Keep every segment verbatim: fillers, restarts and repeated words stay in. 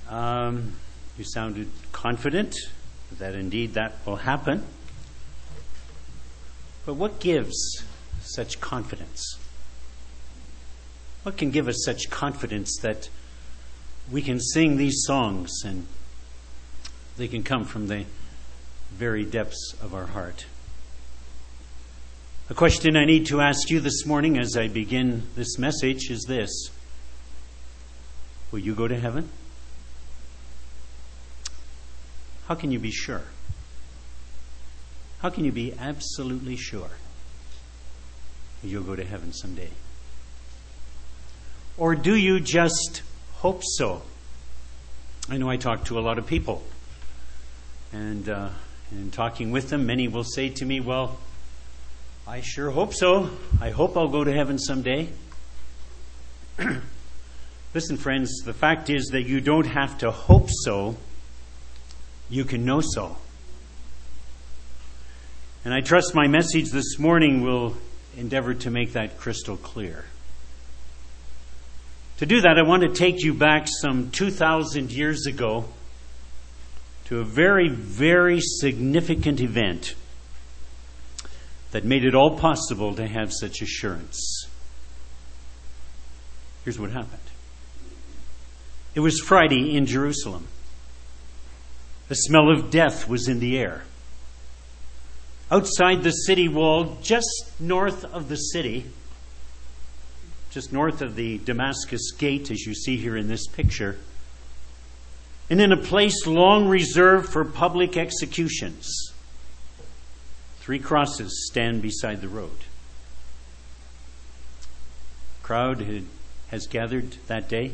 Um, you sounded confident that indeed that will happen. But what gives such confidence? What can give us such confidence that we can sing these songs and they can come from the very depths of our heart? A question I need to ask you this morning as I begin this message is this: will you go to heaven? How can you be sure? How can you be absolutely sure you'll go to heaven someday? Or do you just hope so? I know I talk to a lot of people, and uh, in talking with them, many will say to me, well, I sure hope so. I hope I'll go to heaven someday. Listen, friends, the fact is that you don't have to hope so. You can know so. And I trust my message this morning will endeavor to make that crystal clear. To do that, I want to take you back some two thousand years ago to a very, very significant event that made it all possible to have such assurance. Here's what happened. It was Friday in Jerusalem. The smell of death was in the air. Outside the city wall, just north of the city, just north of the Damascus Gate, as you see here in this picture, and in a place long reserved for public executions, three crosses stand beside the road. A crowd had, has gathered that day.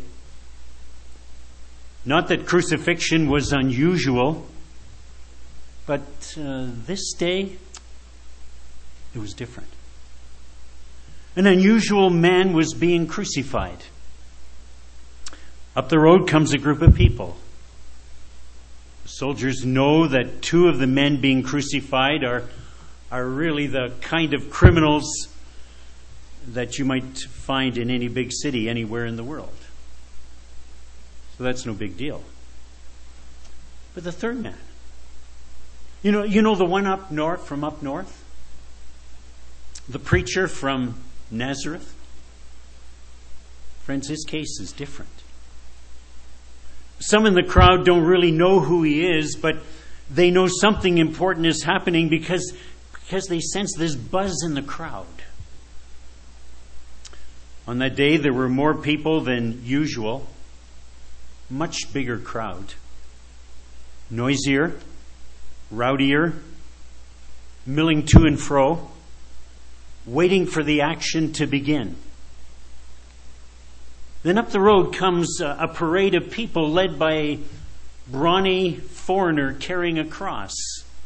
Not that crucifixion was unusual, but uh, this day, it was different. An unusual man was being crucified. Up the road comes a group of people. The soldiers know that two of the men being crucified are, are really the kind of criminals that you might find in any big city anywhere in the world. So that's no big deal. But the third man, you know, you know the one up north, from up north? The preacher from Nazareth? Friends, his case is different. Some in the crowd don't really know who he is, but they know something important is happening because, because they sense this buzz in the crowd. On that day, there were more people than usual. Much bigger crowd. Noisier, rowdier, milling to and fro, waiting for the action to begin. Then up the road comes a, a parade of people led by a brawny foreigner carrying a cross.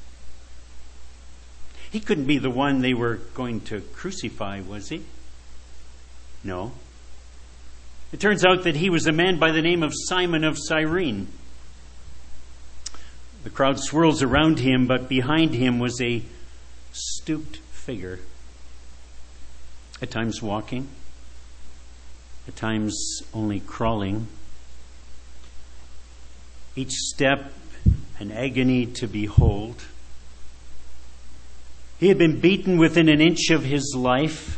He couldn't be the one they were going to crucify, was he? No. It turns out that he was a man by the name of Simon of Cyrene. The crowd swirls around him, but behind him was a stooped figure, at times walking, at times only crawling. Each step an agony to behold. He had been beaten within an inch of his life.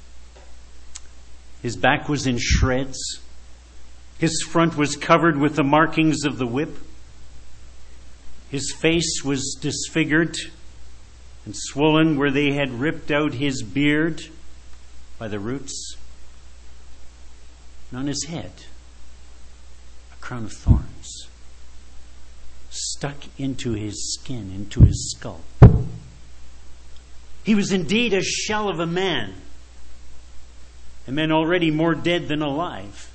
His back was in shreds. His front was covered with the markings of the whip. His face was disfigured and swollen where they had ripped out his beard by the roots. And on his head, a crown of thorns stuck into his skin, into his skull. He was indeed a shell of a man. A man already more dead than alive.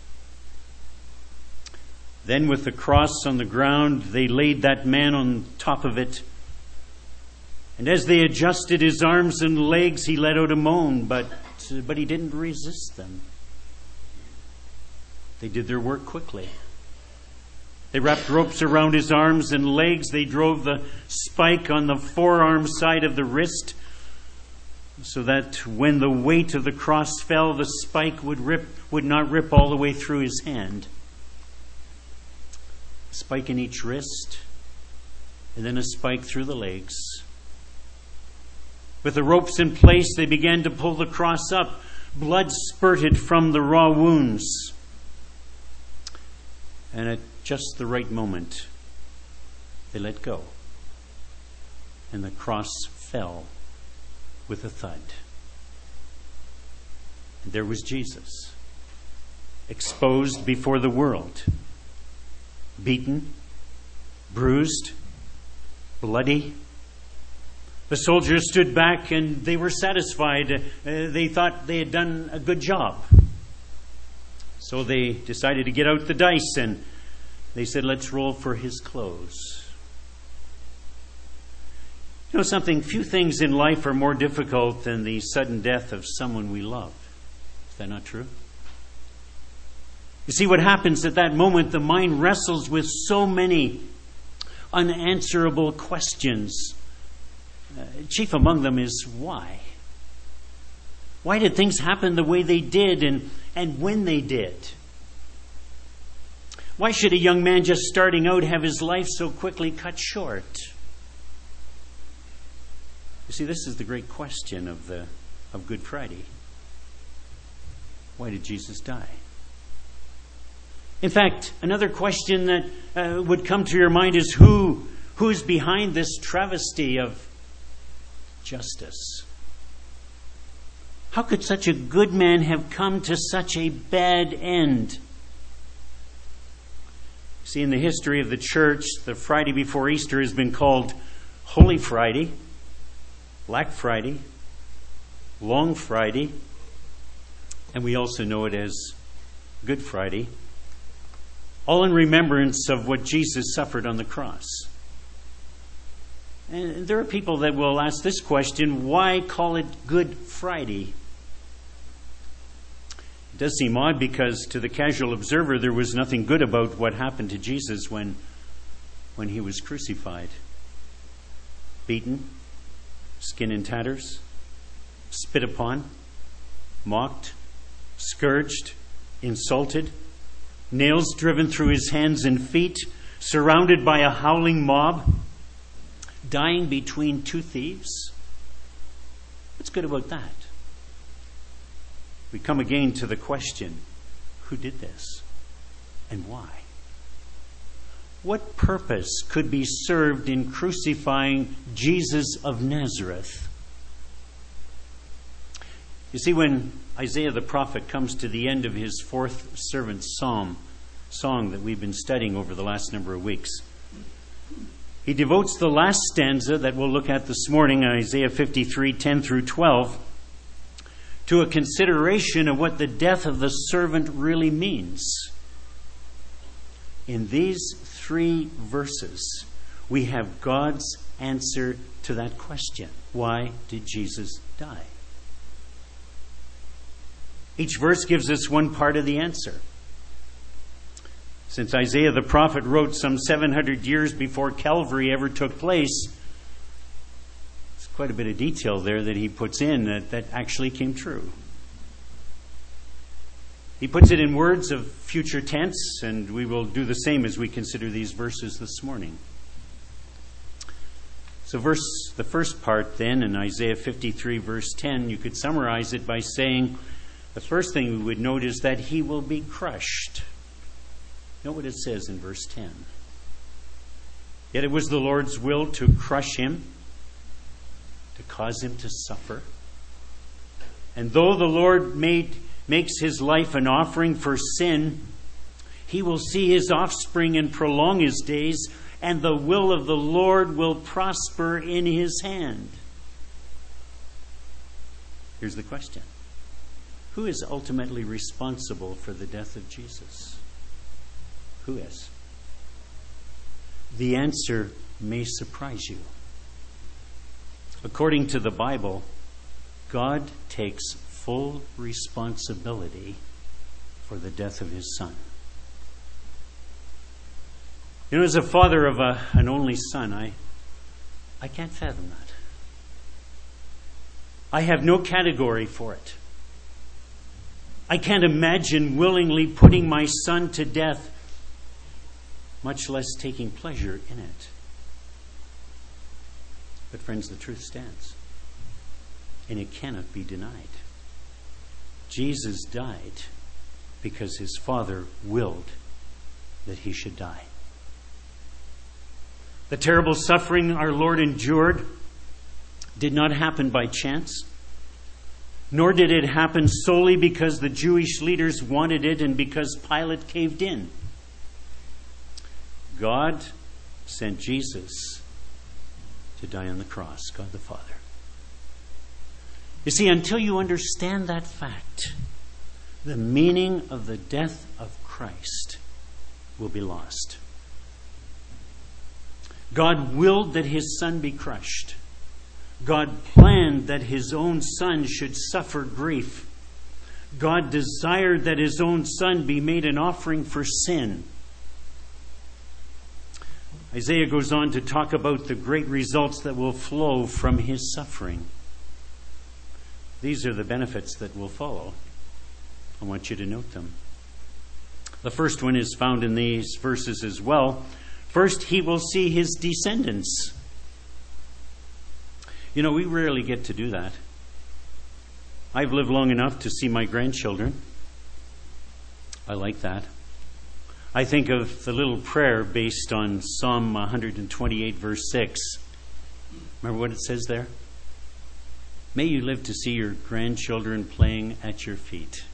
Then with the cross on the ground, they laid that man on top of it. And as they adjusted his arms and legs, he let out a moan, but, but he didn't resist them. They did their work quickly. They wrapped ropes around his arms and legs. They drove the spike on the forearm side of the wrist, so that when the weight of the cross fell, the spike would rip, would not rip all the way through his hand. a spike in each wrist, and then a spike through the legs. With the ropes in place, they began to pull the cross up. Blood spurted from the raw wounds. And at just the right moment, they let go. And the cross fell with a thud. And there was Jesus, exposed before the world, beaten, bruised, bloody. The soldiers stood back and they were satisfied. Uh, they thought they had done a good job. So they decided to get out the dice and they said, let's roll for his clothes. You know something? Few things in life are more difficult than the sudden death of someone we love. Is that not true? You see, what happens at that moment, the mind wrestles with so many unanswerable questions. Uh, chief among them is why? Why did things happen the way they did and, and when they did? Why should a young man just starting out have his life so quickly cut short? You see, this is the great question of the of Good Friday. Why did Jesus die? In fact, another question that uh, would come to your mind is who who's behind this travesty of justice? How could such a good man have come to such a bad end? See, in the history of the church, the Friday before Easter has been called Holy Friday, Black Friday, Long Friday, and we also know it as Good Friday, all in remembrance of what Jesus suffered on the cross. And there are people that will ask this question, why call it Good Friday? It does seem odd because to the casual observer there was nothing good about what happened to Jesus when, when he was crucified. Beaten, skin in tatters, spit upon, mocked, scourged, insulted, nails driven through his hands and feet, surrounded by a howling mob, dying between two thieves. What's good about that? We come again to the question, who did this and why? What purpose could be served in crucifying Jesus of Nazareth? You see, when Isaiah the prophet comes to the end of his fourth servant psalm, song that we've been studying over the last number of weeks, he devotes the last stanza that we'll look at this morning, Isaiah fifty-three, ten through twelve, to a consideration of what the death of the servant really means. In these three verses, we have God's answer to that question. Why did Jesus die? Each verse gives us one part of the answer. Since Isaiah the prophet wrote some seven hundred years before Calvary ever took place, there's quite a bit of detail there that he puts in that, that actually came true. He puts it in words of future tense, and we will do the same as we consider these verses this morning. So verse, the first part then in Isaiah fifty-three verse ten, you could summarize it by saying, the first thing we would note is that he will be crushed. Note what it says in verse ten. Yet it was the Lord's will to crush him, to cause him to suffer. And though the Lord made, makes his life an offering for sin, he will see his offspring and prolong his days, and the will of the Lord will prosper in his hand. Here's the question. Who is ultimately responsible for the death of Jesus? Who is? The answer may surprise you. According to the Bible, God takes full responsibility for the death of his son. You know, as a father of a, an only son, I, I can't fathom that. I have no category for it. I can't imagine willingly putting my son to death much less taking pleasure in it. But friends, the truth stands, and it cannot be denied. Jesus died because his Father willed that he should die. The terrible suffering our Lord endured did not happen by chance, nor did it happen solely because the Jewish leaders wanted it and because Pilate caved in. God sent Jesus to die on the cross, God the Father. You see, until you understand that fact, the meaning of the death of Christ will be lost. God willed that his Son be crushed. God planned that his own Son should suffer grief. God desired that his own Son be made an offering for sin. Isaiah goes on to talk about the great results that will flow from his suffering. These are the benefits that will follow. I want you to note them. The first one is found in these verses as well. First, he will see his descendants. You know, we rarely get to do that. I've lived long enough to see my grandchildren. I like that. I think of the little prayer based on Psalm one twenty-eight, verse six. Remember what it says there? May you live to see your grandchildren playing at your feet.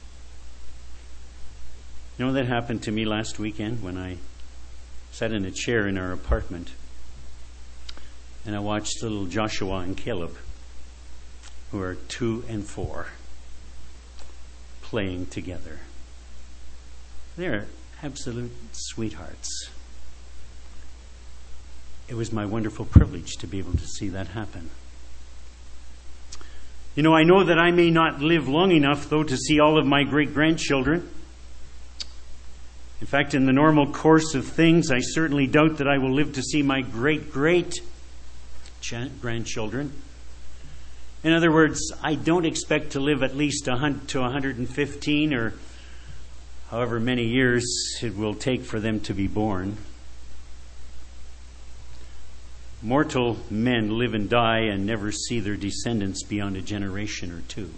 You know, that happened to me last weekend when I sat in a chair in our apartment and I watched little Joshua and Caleb, who are two and four, playing together. They're absolute sweethearts. It was my wonderful privilege to be able to see that happen. You know, I know that I may not live long enough, though, to see all of my great-grandchildren. In fact, in the normal course of things, I certainly doubt that I will live to see my great-great-grandchildren. In other words, I don't expect to live at least one hundred to one hundred fifteen or however many years it will take for them to be born. Mortal men live and die and never see their descendants beyond a generation or two.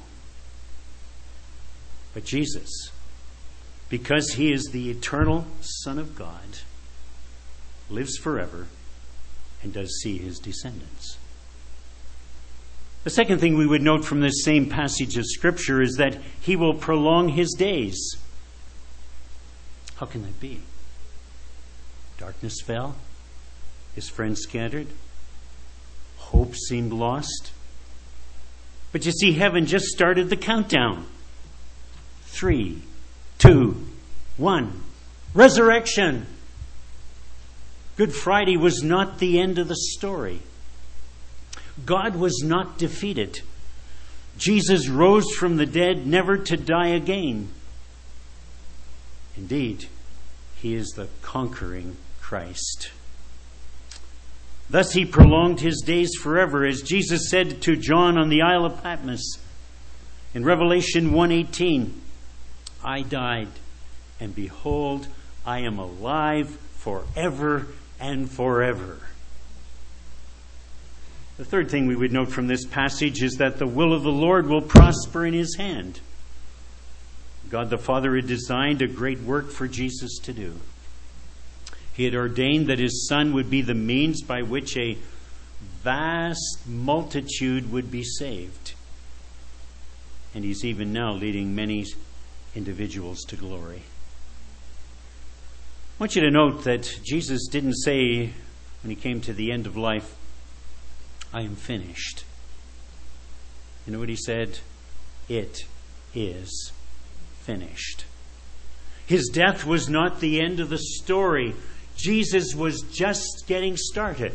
But Jesus, because he is the eternal Son of God, lives forever and does see his descendants. The second thing we would note from this same passage of Scripture is that he will prolong his days. How can that be? Darkness fell. His friends scattered. Hope seemed lost. But you see, heaven just started the countdown. Three, two, one. Resurrection. Good Friday was not the end of the story. God was not defeated. Jesus rose from the dead, never to die again. Indeed, he is the conquering Christ. Thus he prolonged his days forever, as Jesus said to John on the Isle of Patmos in Revelation one eighteen, I died, and behold, I am alive forever and forever. The third thing we would note from this passage is that the will of the Lord will prosper in his hand. God the Father had designed a great work for Jesus to do. He had ordained that his Son would be the means by which a vast multitude would be saved. And he's even now leading many individuals to glory. I want you to note that Jesus didn't say when he came to the end of life, I am finished. You know what he said? It is finished. His death was not the end of the story. Jesus was just getting started.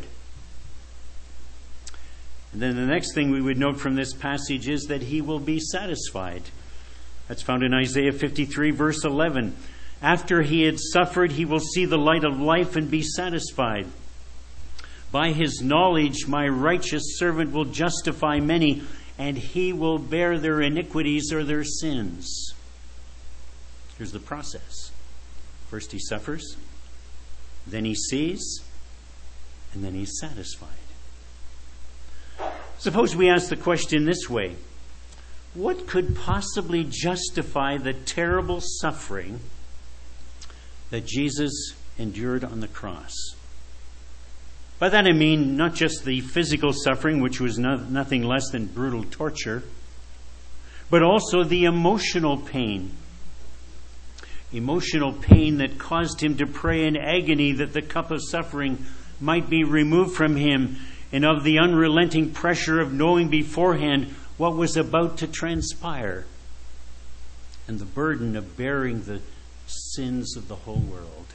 And then the next thing we would note from this passage is that he will be satisfied. That's found in Isaiah fifty-three, verse eleven. After he had suffered, he will see the light of life and be satisfied. By his knowledge, my righteous servant will justify many, and he will bear their iniquities or their sins. Here's the process. First he suffers, then he sees, and then he's satisfied. Suppose we ask the question this way: what could possibly justify the terrible suffering that Jesus endured on the cross? By that I mean not just the physical suffering, which was no, nothing less than brutal torture, but also the emotional pain. Emotional pain that caused him to pray in agony that the cup of suffering might be removed from him, and of the unrelenting pressure of knowing beforehand what was about to transpire, and the burden of bearing the sins of the whole world.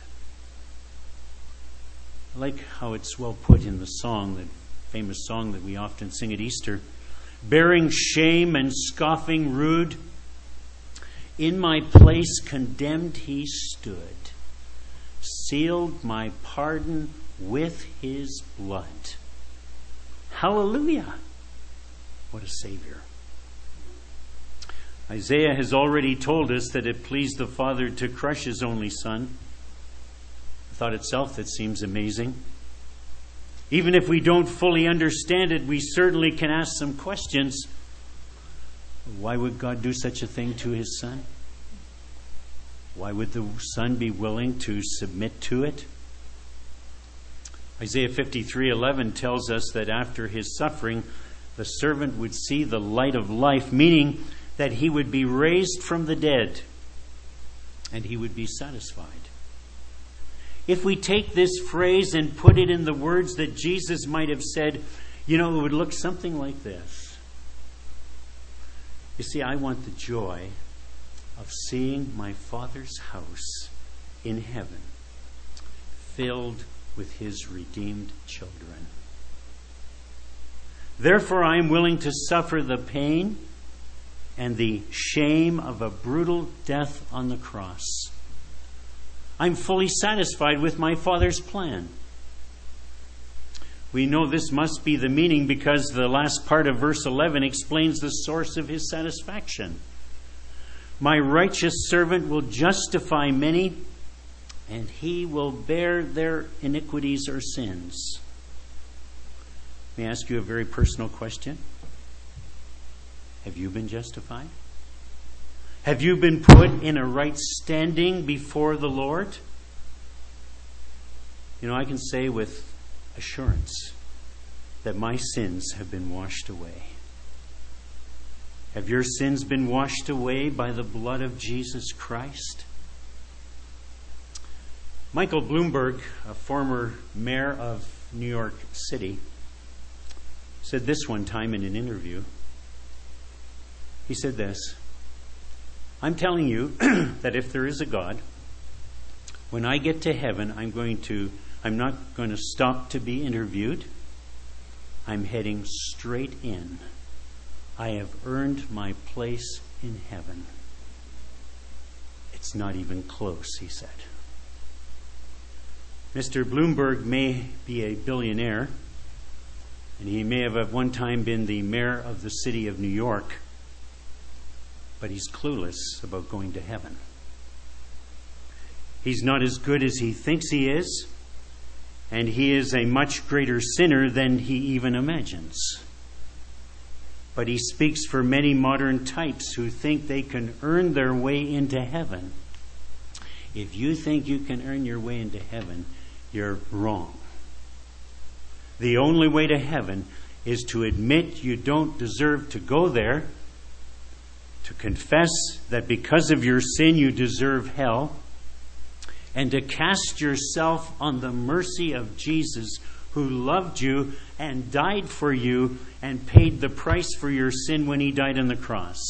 I like how it's well put in the song, that famous song that we often sing at Easter. Bearing shame and scoffing rude, in my place condemned he stood, sealed my pardon with his blood. Hallelujah! What a Savior. Isaiah has already told us that it pleased the Father to crush his only Son. A thought itself that seems amazing. Even if we don't fully understand it, we certainly can ask some questions. Why would God do such a thing to his Son? Why would the Son be willing to submit to it? Isaiah fifty-three eleven tells us that after his suffering, the servant would see the light of life, meaning that he would be raised from the dead and he would be satisfied. If we take this phrase and put it in the words that Jesus might have said, you know, it would look something like this. You see, I want the joy of seeing my Father's house in heaven filled with his redeemed children. Therefore, I am willing to suffer the pain and the shame of a brutal death on the cross. I'm fully satisfied with my Father's plan. We know this must be the meaning because the last part of verse eleven explains the source of his satisfaction. My righteous servant will justify many, and he will bear their iniquities or sins. May I ask you a very personal question? Have you been justified? Have you been put in a right standing before the Lord? You know, I can say with assurance that my sins have been washed away. Have your sins been washed away by the blood of Jesus Christ? Michael Bloomberg, a former mayor of New York City, said this one time in an interview. He said this: I'm telling you that if there is a God, when I get to heaven, I'm going to, I'm not going to stop to be interviewed. I'm heading straight in. I have earned my place in heaven. It's not even close, he said. Mister Bloomberg may be a billionaire, and he may have at one time been the mayor of the city of New York, but he's clueless about going to heaven. He's not as good as he thinks he is, and he is a much greater sinner than he even imagines. But he speaks for many modern types who think they can earn their way into heaven. If you think you can earn your way into heaven, you're wrong. The only way to heaven is to admit you don't deserve to go there, to confess that because of your sin you deserve hell, and to cast yourself on the mercy of Jesus, who loved you and died for you and paid the price for your sin when he died on the cross.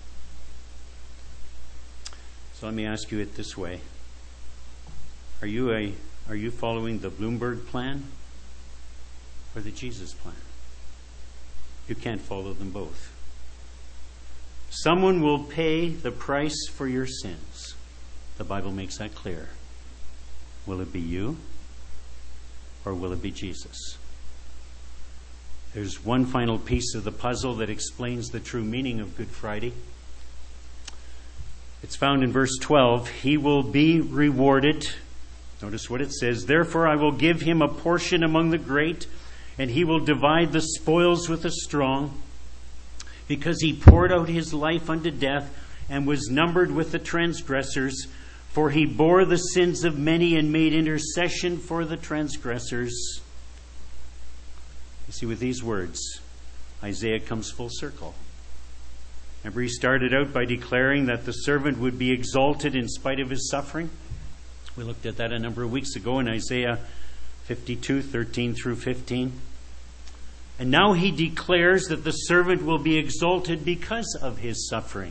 So let me ask you it this way. Are you a are you following the Bloomberg plan or the Jesus plan? You can't follow them both. Someone will pay the price for your sins. The Bible makes that clear. Will it be you or will it be Jesus? There's one final piece of the puzzle that explains the true meaning of Good Friday. It's found in verse twelve. He will be rewarded Notice what it says. Therefore I will give him a portion among the great, and he will divide the spoils with the strong, because he poured out his life unto death, and was numbered with the transgressors. For he bore the sins of many, and made intercession for the transgressors. You see, with these words, Isaiah comes full circle. Remember, he started out by declaring that the servant would be exalted in spite of his suffering. We looked at that a number of weeks ago in Isaiah fifty-two, thirteen through fifteen. And now he declares that the servant will be exalted because of his suffering.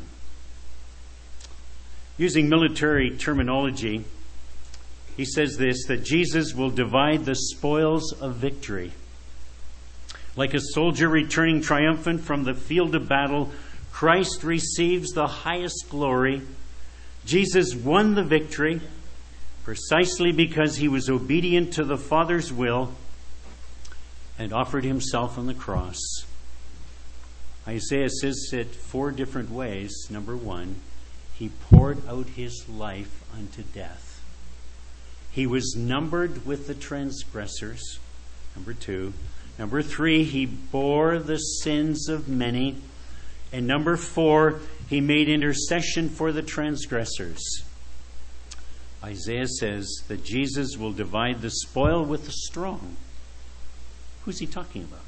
Using military terminology, he says this, that Jesus will divide the spoils of victory. Like a soldier returning triumphant from the field of battle, Christ receives the highest glory. Jesus won the victory precisely because he was obedient to the Father's will and offered himself on the cross. Isaiah says it four different ways. Number one, he poured out his life unto death. He was numbered with the transgressors. Number two. Number three, he bore the sins of many. And number four, he made intercession for the transgressors. Isaiah says that Jesus will divide the spoil with the strong. Who's he talking about?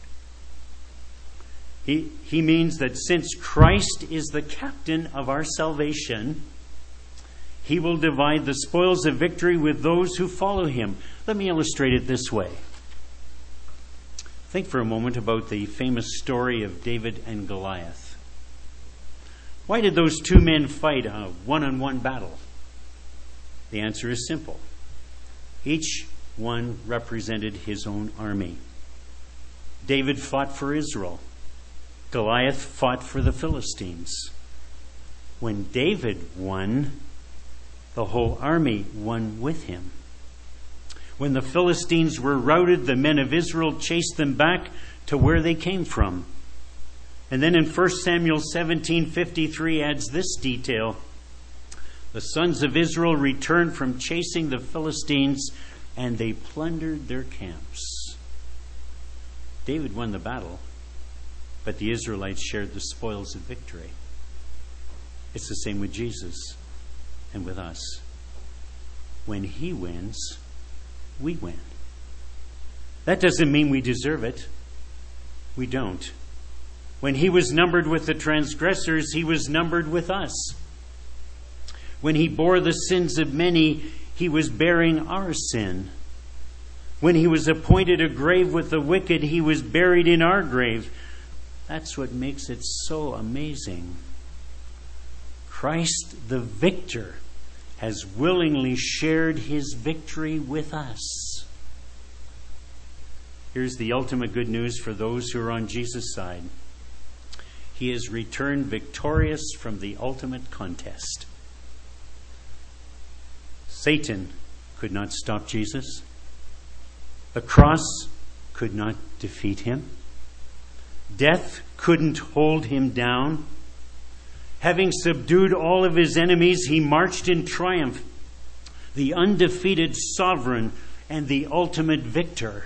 He, he means that since Christ is the captain of our salvation, he will divide the spoils of victory with those who follow him. Let me illustrate it this way. Think for a moment about the famous story of David and Goliath. Why did those two men fight a one-on-one battle? The answer is simple. Each one represented his own army. David fought for Israel. Goliath fought for the Philistines. When David won, the whole army won with him. When the Philistines were routed, the men of Israel chased them back to where they came from. And then in First Samuel seventeen fifty-three adds this detail. The sons of Israel returned from chasing the Philistines, and they plundered their camps. David won the battle, but the Israelites shared the spoils of victory. It's the same with Jesus and with us. When he wins, we win. That doesn't mean we deserve it. We don't. When he was numbered with the transgressors, he was numbered with us. When he bore the sins of many, he was bearing our sin. When he was appointed a grave with the wicked, he was buried in our grave. That's what makes it so amazing. Christ, the victor, has willingly shared his victory with us. Here's the ultimate good news for those who are on Jesus' side. He has returned victorious from the ultimate contest. Satan could not stop Jesus. The cross could not defeat him. Death couldn't hold him down. Having subdued all of his enemies, he marched in triumph, the undefeated sovereign and the ultimate victor.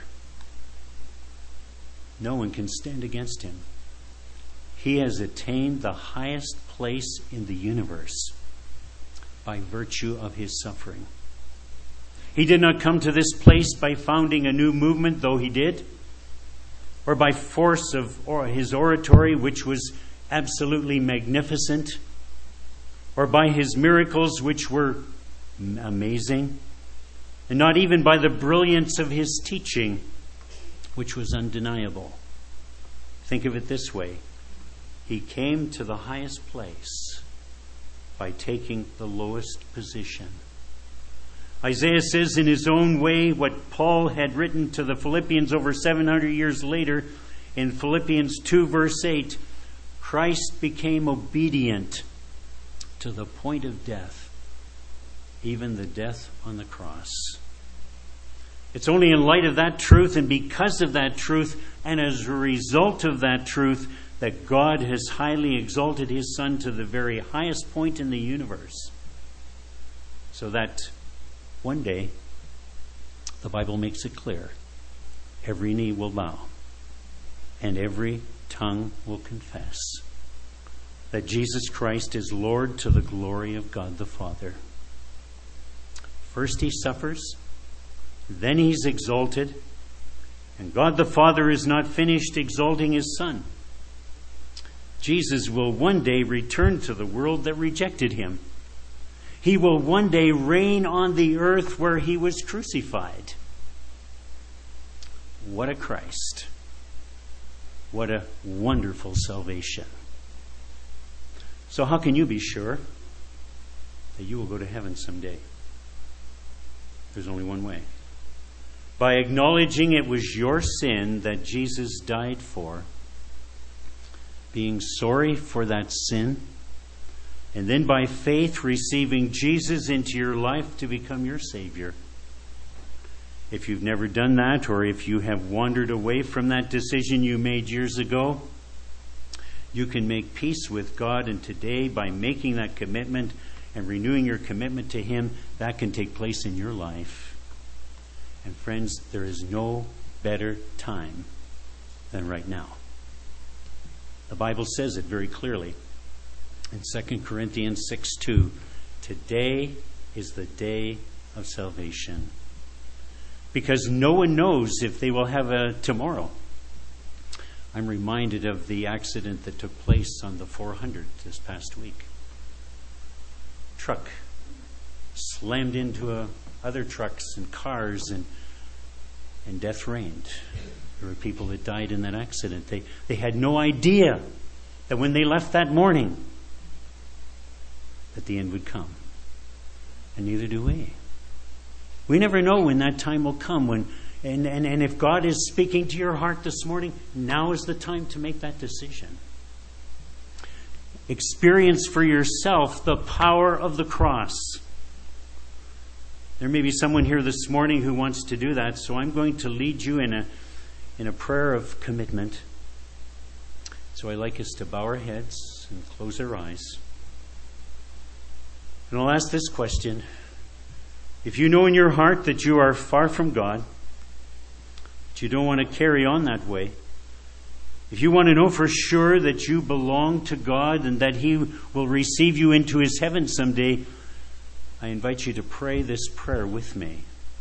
No one can stand against him. He has attained the highest place in the universe by virtue of his suffering. He did not come to this place by founding a new movement, though he did, or by force of or his oratory, which was absolutely magnificent, or by his miracles, which were amazing, and not even by the brilliance of his teaching, which was undeniable. Think of it this way. He came to the highest place by taking the lowest position. Isaiah says in his own way what Paul had written to the Philippians over seven hundred years later in Philippians two verse eight. Christ became obedient to the point of death, even the death on the cross. It's only in light of that truth and because of that truth and as a result of that truth that God has highly exalted his Son to the very highest point in the universe, so that one day The Bible makes it clear. Every knee will bow, and every tongue will confess that Jesus Christ is Lord to the glory of God the Father. First he suffers, then he's exalted, and God the Father is not finished exalting his Son. Jesus will one day return to the world that rejected him. He will one day reign on the earth where he was crucified. What a Christ. What a wonderful salvation. So how can you be sure that you will go to heaven someday? There's only one way. By acknowledging it was your sin that Jesus died for, being sorry for that sin, and then by faith receiving Jesus into your life to become your Savior. If you've never done that, or if you have wandered away from that decision you made years ago, you can make peace with God, and today, by making that commitment and renewing your commitment to Him, that can take place in your life. And friends, there is no better time than right now. The Bible says it very clearly in Second Corinthians six two. Today is the day of salvation. Because no one knows if they will have a tomorrow. I'm reminded of the accident that took place on the four hundred this past week. Truck slammed into a, other trucks and cars, and and death reigned. There were people that died in that accident. They they had no idea that when they left that morning that the end would come. And neither do we. We never know when that time will come. When and, and, and if God is speaking to your heart this morning, now is the time to make that decision. Experience for yourself the power of the cross. There may be someone here this morning who wants to do that, so I'm going to lead you in a in a prayer of commitment. So I'd like us to bow our heads and close our eyes. And I'll ask this question. If you know in your heart that you are far from God, that you don't want to carry on that way, if you want to know for sure that you belong to God and that He will receive you into His heaven someday, I invite you to pray this prayer with me.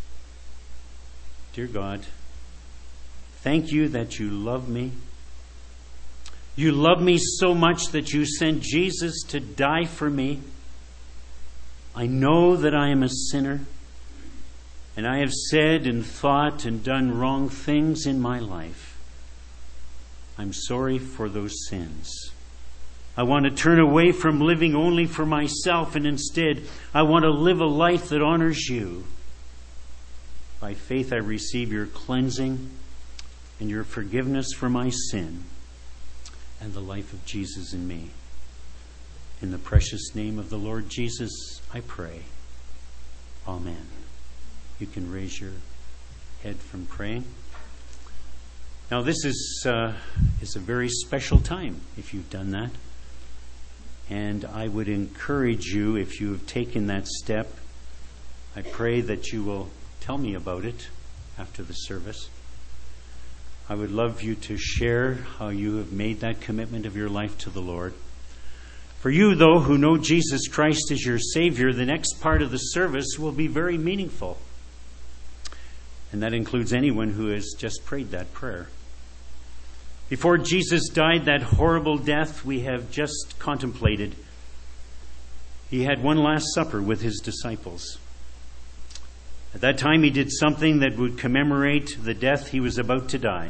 Dear God, thank you that you love me. You love me so much that you sent Jesus to die for me. I know that I am a sinner, and I have said and thought and done wrong things in my life. I'm sorry for those sins. I want to turn away from living only for myself, and instead I want to live a life that honors you. By faith I receive your cleansing and your forgiveness for my sin and the life of Jesus in me. In the precious name of the Lord Jesus, I pray. Amen. You can raise your head from praying. Now this is uh, is a very special time if you've done that. And I would encourage you, if you have taken that step, I pray that you will tell me about it after the service. I would love you to share how you have made that commitment of your life to the Lord. For you, though, who know Jesus Christ as your Savior, the next part of the service will be very meaningful. And that includes anyone who has just prayed that prayer. Before Jesus died that horrible death we have just contemplated, He had one last supper with His disciples. At that time He did something that would commemorate the death He was about to die.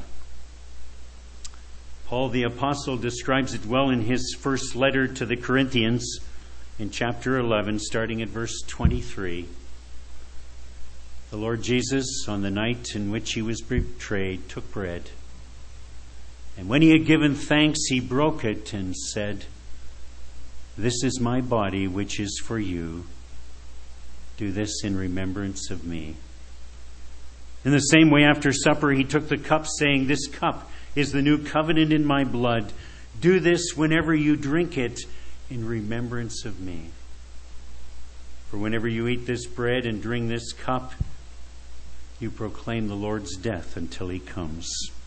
Paul the Apostle describes it well in his first letter to the Corinthians in chapter eleven, starting at verse twenty-three. The Lord Jesus, on the night in which He was betrayed, took bread. And when He had given thanks, He broke it and said, "This is my body, which is for you. Do this in remembrance of me." In the same way, after supper, He took the cup, saying, "This cup is the new covenant in my blood. Do this whenever you drink it in remembrance of me. For whenever you eat this bread and drink this cup, you proclaim the Lord's death until he comes.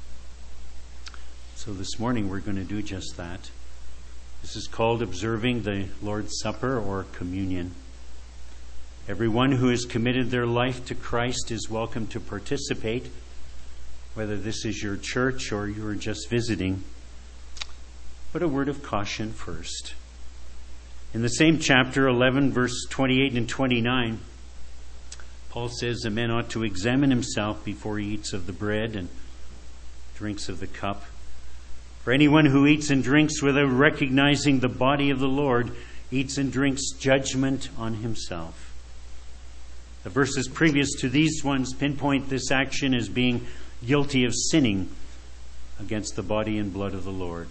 So this morning we're going to do just that. This is called observing the Lord's Supper or communion. Everyone who has committed their life to Christ is welcome to participate, whether this is your church or you are just visiting. But a word of caution first. In the same chapter, eleven, verse twenty-eight and twenty-nine, Paul says a man ought to examine himself before he eats of the bread and drinks of the cup. For anyone who eats and drinks without recognizing the body of the Lord eats and drinks judgment on himself. The verses previous to these ones pinpoint this action as being guilty of sinning against the body and blood of the Lord.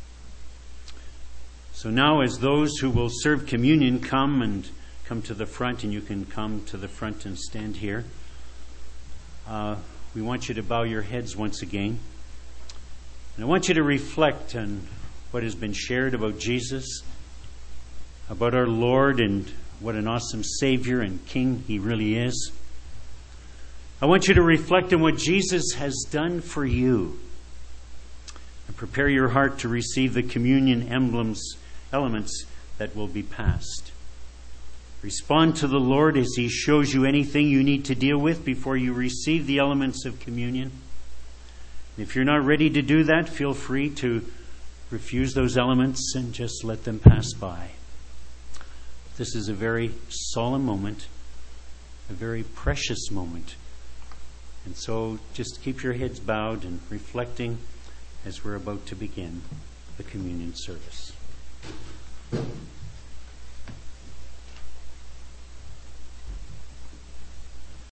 So now as those who will serve communion come and come to the front, and you can come to the front and stand here, uh, we want you to bow your heads once again. And I want you to reflect on what has been shared about Jesus, about our Lord, and what an awesome Savior and King he really is. I want you to reflect on what Jesus has done for you. And prepare your heart to receive the communion emblems, elements that will be passed. Respond to the Lord as he shows you anything you need to deal with before you receive the elements of communion. If you're not ready to do that, feel free to refuse those elements and just let them pass by. This is a very solemn moment, a very precious moment. And so just keep your heads bowed and reflecting as we're about to begin the communion service.